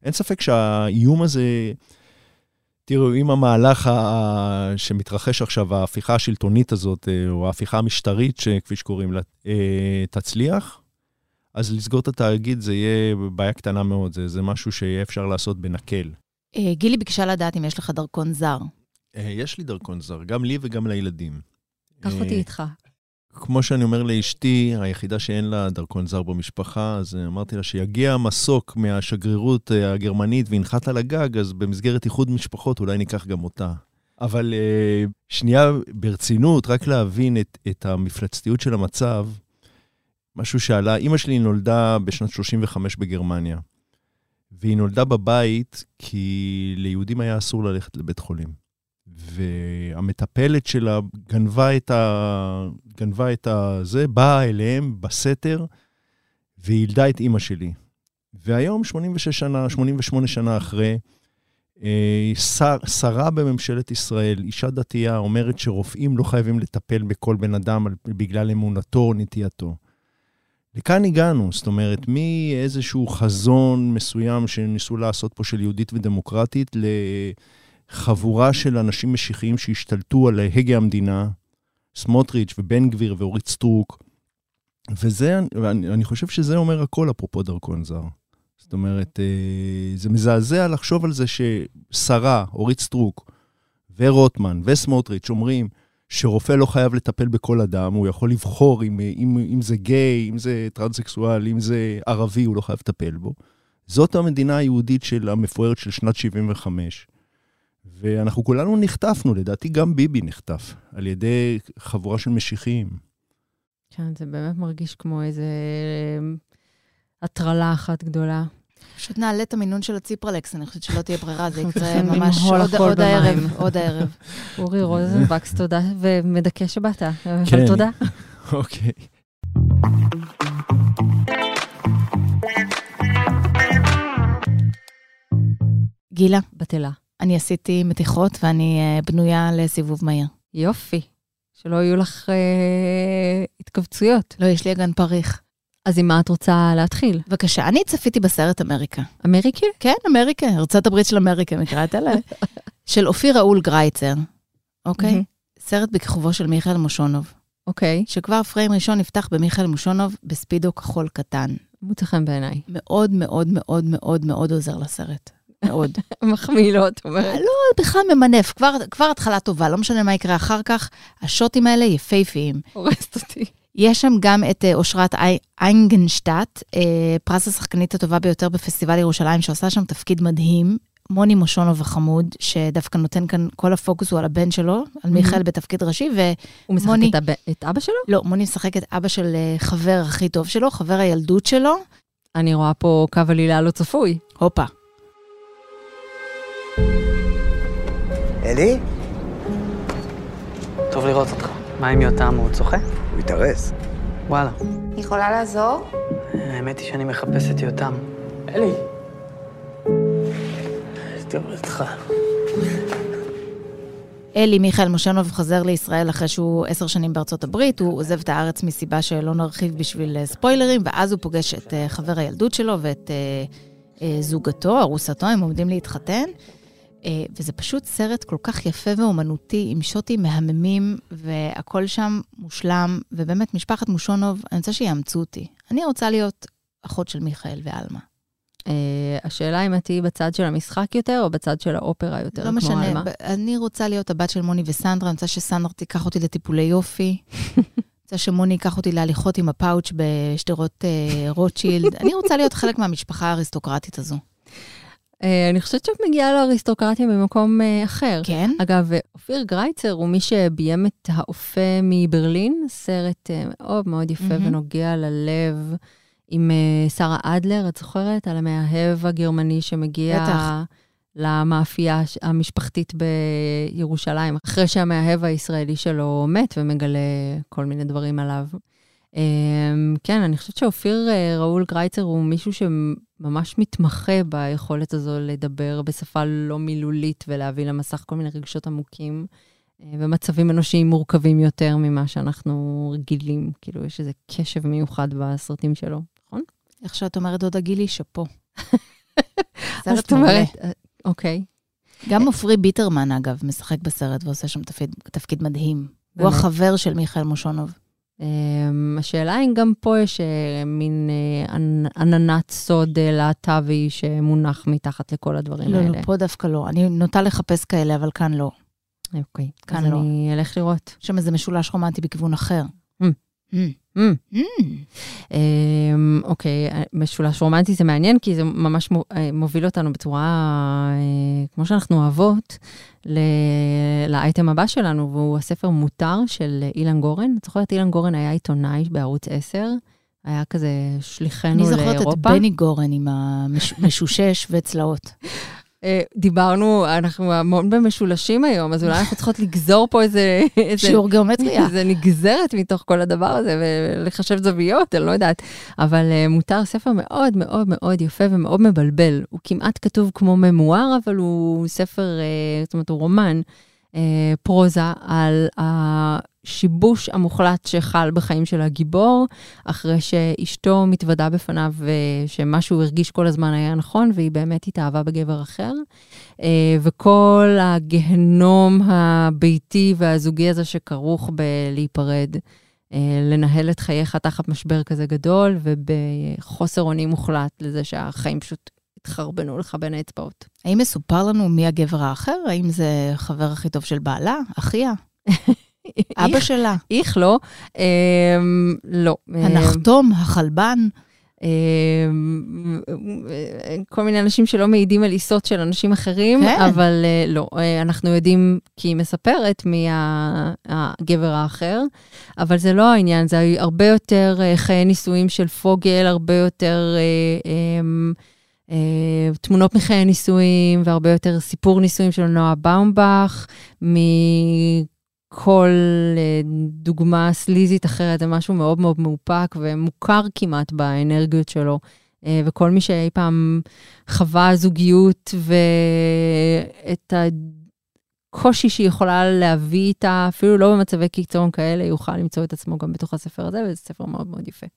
אין ספק שהאיום הזה, תראו, אם המהלך ה... שמתרחש עכשיו, ההפיכה השלטונית הזאת, או ההפיכה המשטרית, שכפי שקוראים לה, תצליח, אז לסגור את התאגיד זה יהיה בעיה קטנה מאוד, זה, זה משהו שיהיה אפשר לעשות בנקל. גילי ביקשה לדעת אם יש לך דרכון זר. יש לי דרכון זר, גם לי וגם לילדים. קח אותי איתך. כמו שאני אומר לאשתי, היחידה שאין לה דרכון זר במשפחה, אז אמרתי לה שיגיע מסוק מהשגרירות הגרמנית והנחת על הגג, אז במסגרת איחוד משפחות אולי ניקח גם אותה. אבל שנייה ברצינות, רק להבין את, את המפלצתיות של המצב, משהו שעלה, אמא שלי נולדה בשנת שלושים וחמש בגרמניה, והיא נולדה בבית כי ליהודים היה אסור ללכת לבית חולים. והמטפלת שלה גנבה את ה... גנבה את ה... זה, באה אליהם בסתר, וילדה את אמא שלי. והיום, שמונים ושש שנה, שמונים ושמונה שנה אחרי, שר, שרה בממשלת ישראל, אישה דתייה, אומרת שרופאים לא חייבים לטפל בכל בן אדם בגלל אמונתו או נטייתו. לכאן הגענו, זאת אומרת, מאיזשהו חזון מסוים שניסו לעשות פה של יהודית ודמוקרטית, לחבורה של אנשים משיחיים שהשתלטו על הגה המדינה, סמוטריץ' ובן גביר ואורית סטרוק, וזה, ואני, אני חושב שזה אומר הכל אפרופו דרכון זר. זאת אומרת, זה מזעזע לחשוב על זה ששרה, אורית סטרוק, ורוטמן וסמוטריץ' אומרים, שרופא לא חייב לטפל בכל אדם, הוא יכול לבחור אם, אם, אם זה גיי, אם זה טרנסקסואל, אם זה ערבי, הוא לא חייב לטפל בו. זאת המדינה היהודית של המפוארת של שנת שבעים וחמש. ואנחנו כולנו נחטפנו, לדעתי גם ביבי נחטף, על ידי חבורה של משיחיים. כן, זה באמת מרגיש כמו איזה הטרלה אחת גדולה. פשוט נעלה את המינון של הציפרלקס, אני חושבת שלא תהיה ברירה, זה יקרה ממש עוד הערב, עוד הערב. אורי רוזנבקס, תודה, ומדכא שבאת, אבל תודה. אוקיי. גילה. בתלה. אני עשיתי מתיחות ואני בנויה לסיבוב מהיר. יופי. שלא יהיו לך התכווצויות. לא, יש לי אגן פריך. אז עם מה את רוצה להתחיל? בבקשה, אני צפיתי בסרט אמריקה. אמריקה? כן, אמריקה, ארצות הברית של אמריקה, מקראת עליה. של אופיר ראול גרייצר, אוקיי? סרט בכיכובו של מיכאל מושונוב. אוקיי. שכבר פריים ראשון נפתח במיכאל מושונוב בספידו כחול קטן. מוצא חן בעיניי. מאוד מאוד מאוד מאוד מאוד עוזר לסרט. מאוד. מחמיא לו, את אומרת. לא, בכלל ממנף, כבר, כבר התחלה טובה, לא משנה מה יקרה אחר כך, השוטים האלה יפהפיים. הורסת אותי. יש שם גם את אושרת איינגנשטט, פרס השחקנית הטובה ביותר בפסטיבל ירושלים, שעושה שם תפקיד מדהים, מוני מושונוב החמוד, שדווקא נותן כאן, כל הפוקוס הוא על הבן שלו, על מיכאל בתפקיד ראשי, הוא משחק את אבא שלו? לא, מוני משחק את אבא של חבר הכי טוב שלו, חבר הילדות שלו. אני רואה פה קו עלילה לא צפוי. הופה. אלי? טוב לראות אותך. מה עם יותם? הוא צוחק? הוא התארס. וואלה. יכולה לעזור? האמת היא שאני מחפש את יותם. אלי. טוב אותך. אלי, מיכאל מושונוב חזר לישראל אחרי שהוא עשר שנים בארצות הברית, הוא עוזב את הארץ מסיבה שלא נרחיב בשביל ספוילרים, ואז הוא פוגש את חבר הילדות שלו ואת זוגתו, ארוסתו, הם עומדים להתחתן. וזה פשוט סרט כל כך יפה ואומנותי, עם שוטים מהממים, והכל שם מושלם, ובאמת משפחת מושונוב, אני רוצה שיאמצו אותי. אני רוצה להיות אחות של מיכאל ואלמה. השאלה אם את תהיי בצד של המשחק יותר, או בצד של האופרה יותר, כמו אלמה? לא משנה, אני רוצה להיות הבת של מוני וסנדרה, אני רוצה שסנדרה תיקח אותי לטיפולי יופי, אני רוצה שמוני ייקח אותי להליכות עם הפאוץ' בשדרות רוטשילד, אני רוצה להיות חלק מהמשפחה האריסטוקרטית הזו. אני חושבת שאת מגיעה לאריסטוקרטיה במקום אחר. כן. אגב, אופיר גרייצר הוא מי שביים את האופה מברלין, סרט מאוד מאוד יפה ונוגע ללב, עם שרה אדלר, את זוכרת? על המאהב הגרמני שמגיע למאפייה המשפחתית בירושלים, אחרי שהמאהב הישראלי שלו מת ומגלה כל מיני דברים עליו. כן, אני חושבת שאופיר ראול גרייצר הוא מישהו שממש מתמחה ביכולת הזו לדבר בשפה לא מילולית ולהביא למסך כל מיני רגשות עמוקים ומצבים אנושיים מורכבים יותר ממה שאנחנו רגילים. כאילו, יש איזה קשב מיוחד בסרטים שלו, נכון? איך שאת אומרת, דודה גילי, שפו. סרט מעולה. אוקיי. גם עופרי ביטרמן, אגב, משחק בסרט ועושה שם תפקיד, תפקיד מדהים. הוא החבר של מיכאל מושונוב. השאלה אם גם פה יש מין עננת סוד להט"בי שמונח מתחת לכל הדברים האלה. לא, לא, פה דווקא לא. אני נוטה לחפש כאלה, אבל כאן לא. אוקיי, כאן אז לא. אני אלך לראות. שם איזה משולש רומנטי בכיוון אחר. אוקיי, משולש רומנטי זה מעניין, כי זה ממש מוביל אותנו בצורה, כמו שאנחנו אוהבות, לאייטם הבא שלנו, והוא הספר מותר של אילן גורן. את זוכרת, אילן גורן היה עיתונאי בערוץ עשר, היה כזה שליחנו לאירופה. אני זוכרת את בני גורן עם המשושש וצלעות. דיברנו, אנחנו המון במשולשים היום, אז אולי אנחנו צריכות לגזור פה איזה... שיעור גיאומטריה. איזה נגזרת מתוך כל הדבר הזה, ולחשב זוויות, אני לא יודעת. אבל מותר ספר מאוד מאוד מאוד יפה ומאוד מבלבל. הוא כמעט כתוב כמו ממואר, אבל הוא ספר, זאת אומרת, הוא רומן, פרוזה על השיבוש המוחלט שחל בחיים של הגיבור, אחרי שאשתו מתוודה בפניו שמשהו הרגיש כל הזמן היה נכון, והיא באמת התאהבה בגבר אחר. וכל הגהנום הביתי והזוגי הזה שכרוך בלהיפרד, לנהל את חייך תחת משבר כזה גדול, ובחוסר אונים מוחלט לזה שהחיים פשוט התחרבנו לך בין האצבעות. האם מסופר לנו מי הגבר האחר? האם זה חבר הכי טוב של בעלה? אחיה? אבא שלה? איך לא. לא. הנחתום, החלבן? כל מיני אנשים שלא מעידים על עיסות של אנשים אחרים, אבל לא. אנחנו יודעים כי היא מספרת מי הגבר האחר, אבל זה לא העניין, זה הרבה יותר חיי נישואים של פוגל, הרבה יותר... Uh, תמונות מחיי נישואים, והרבה יותר סיפור נישואים של נועה באומבך, מכל uh, דוגמה סליזית אחרת, זה משהו מאוד מאוד מאופק, ומוכר כמעט באנרגיות שלו, uh, וכל מי שאי פעם חווה זוגיות, ואת הקושי שהיא יכולה להביא איתה, אפילו לא במצבי קיצון כאלה, יוכל למצוא את עצמו גם בתוך הספר הזה, וזה ספר מאוד מאוד יפה.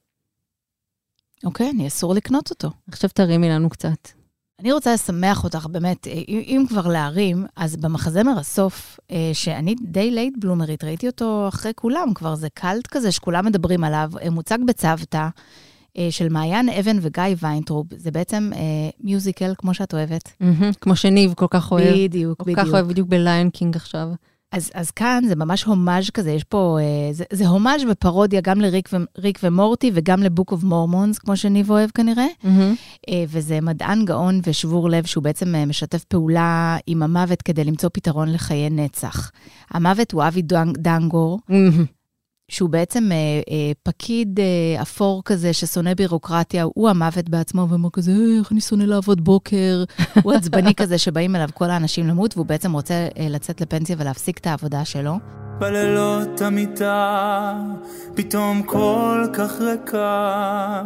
אוקיי, אני אסור לקנות אותו. עכשיו תרימי לנו קצת. אני רוצה לשמח אותך, באמת, אם כבר להרים, אז במחזמר הסוף, שאני די לייט בלומרית, ראיתי אותו אחרי כולם, כבר זה קלט כזה שכולם מדברים עליו, מוצג בצוותא של מעיין אבן וגיא ויינטרוב, זה בעצם מיוזיקל, כמו שאת אוהבת. כמו שניב כל כך אוהב. בדיוק, בדיוק. כל כך אוהב בדיוק בליון קינג עכשיו. אז, אז כאן זה ממש הומאז' כזה, יש פה, זה, זה הומאז' ופרודיה גם לריק ו, ריק ומורטי, וגם לבוק אוף מורמונס, כמו שניב אוהב כנראה. Mm-hmm. וזה מדען גאון ושבור לב, שהוא בעצם משתף פעולה עם המוות כדי למצוא פתרון לחיי נצח. המוות הוא אבי דנגור, mm-hmm. שהוא בעצם אה, אה, פקיד אה, אפור כזה, ששונא בירוקרטיה, הוא המוות בעצמו, ואומר כזה, איך אני שונא לעבוד בוקר, הוא עצבני כזה שבאים אליו כל האנשים למות, והוא בעצם רוצה אה, לצאת לפנסיה ולהפסיק את העבודה שלו. בלילות המיטה, פתאום כל כך ריקה,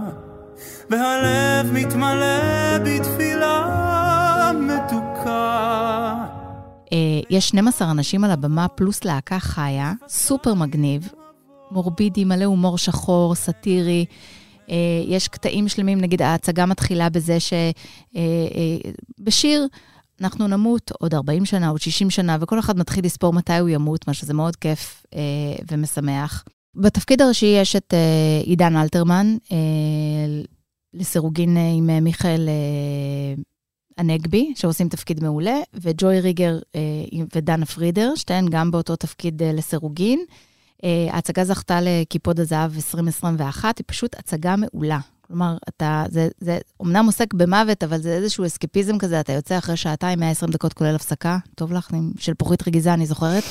והלב מתמלא בתפילה מתוקה. אה, יש שנים עשר אנשים על הבמה, פלוס להקה חיה, סופר מגניב, מורבידי, מלא הומור שחור, סטירי. אה, יש קטעים שלמים, נגיד, ההצגה מתחילה בזה שבשיר אה, אה, אנחנו נמות עוד ארבעים שנה, עוד שישים שנה, וכל אחד מתחיל לספור מתי הוא ימות, מה שזה מאוד כיף אה, ומשמח. בתפקיד הראשי יש את אה, עידן אלתרמן, אה, לסירוגין אה, עם מיכאל אה, הנגבי, שעושים תפקיד מעולה, וג'וי ריגר אה, ודנה פרידר, שתיהן גם באותו תפקיד אה, לסירוגין. ההצגה זכתה לכיפוד הזהב עשרים עשרים ואחת, היא פשוט הצגה מעולה. כלומר, אתה, זה, זה אומנם עוסק במוות, אבל זה איזשהו אסקפיזם כזה, אתה יוצא אחרי שעתיים, מאה ועשרים דקות כולל הפסקה, טוב לך, של פורית רגיזה, אני זוכרת.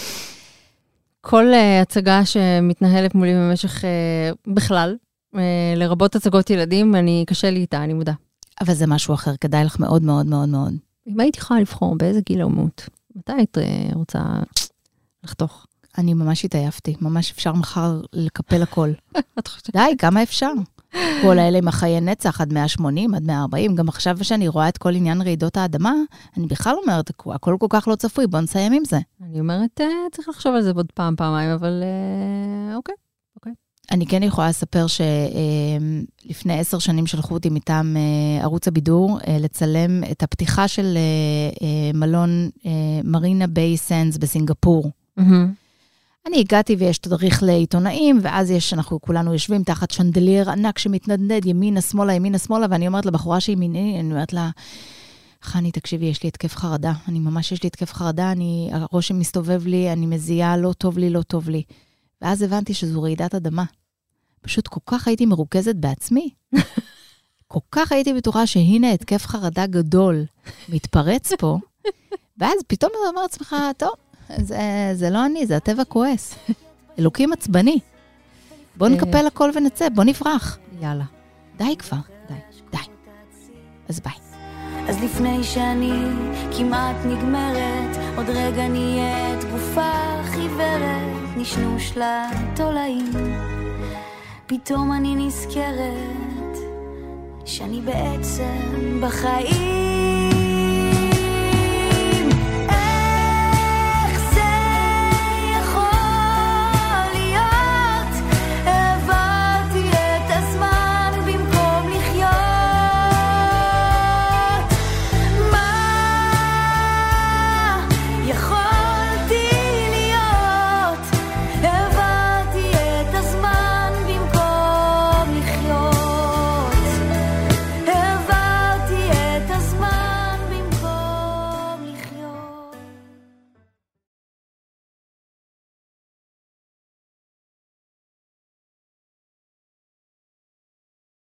כל uh, הצגה שמתנהלת מולי במשך, uh, בכלל, uh, לרבות הצגות ילדים, אני קשה לי איתה, אני מודע. אבל זה משהו אחר, כדאי לך מאוד מאוד מאוד מאוד. אם הייתי יכולה לבחור באיזה גיל אומות, מתי היית uh, רוצה לחתוך? אני ממש התעייפתי, ממש אפשר מחר לקפל הכל. די, כמה אפשר? כל האלה עם החיי נצח, עד מאה ושמונים, עד מאה וארבעים, גם עכשיו שאני רואה את כל עניין רעידות האדמה, אני בכלל אומרת, הכל כל כך לא צפוי, בוא נסיים עם זה. אני אומרת, צריך לחשוב על זה עוד פעם, פעמיים, אבל אוקיי, אוקיי. אני כן יכולה לספר שלפני עשר שנים שלחו אותי מטעם ערוץ הבידור, לצלם את הפתיחה של מלון מרינה ביי סנדס בסינגפור. אני הגעתי ויש תדריך לעיתונאים, ואז יש, אנחנו כולנו יושבים תחת שנדלייר ענק שמתנדנד ימינה, שמאלה, ימינה, שמאלה, ואני אומרת לבחורה שימיני, אני אומרת לה, חני, תקשיבי, יש לי התקף חרדה, אני ממש יש לי התקף חרדה, אני, הראש מסתובב לי, אני מזיעה, לא טוב לי, לא טוב לי. ואז הבנתי שזו רעידת אדמה. פשוט כל כך הייתי מרוכזת בעצמי. כל כך הייתי בטוחה שהנה התקף חרדה גדול מתפרץ פה, ואז פתאום אתה אומר לעצמך, טוב, זה, זה לא אני, זה הטבע כועס. אלוקים עצבני. בוא נקפל הכל ונצא, בוא נברח. יאללה. די כבר, די, די. אז ביי. אז לפני שאני כמעט נגמרת, עוד רגע נהיית גופה חיוורת, נשנוש לתולעים. פתאום אני נזכרת שאני בעצם בחיים.